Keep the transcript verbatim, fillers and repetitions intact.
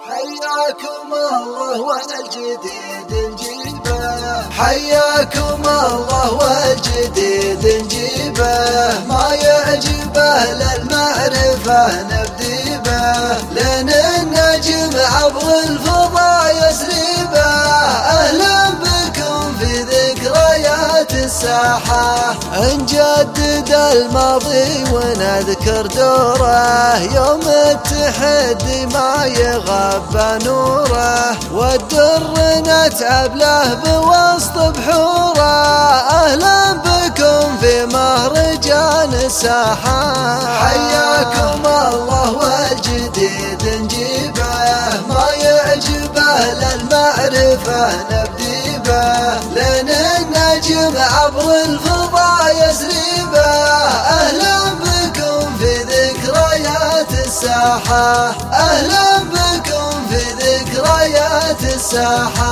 حياكم الله والجديد نجيبه، حياكم الله والجديد نجيبه، ما يعجبه للمعرفة نبدي به، لين النجم عبر الفضاء يسريبه. أهلا بكم في ذكريات الساحة، نجدد الماضي ونذكر دوره، يوم التحدي ما يغاب نوره، والدر نتعب له بوسط بحوره. أهلا بكم في مهرجان الساحة، حياكم الله والجديد نجيبه، ما يعجبه للمعرفة نبدي به، لين النجم عبر الفضاء يسريبه. أهلا بكم في ذكريات الساحة، أهلا بكم في ذكريات الساحة.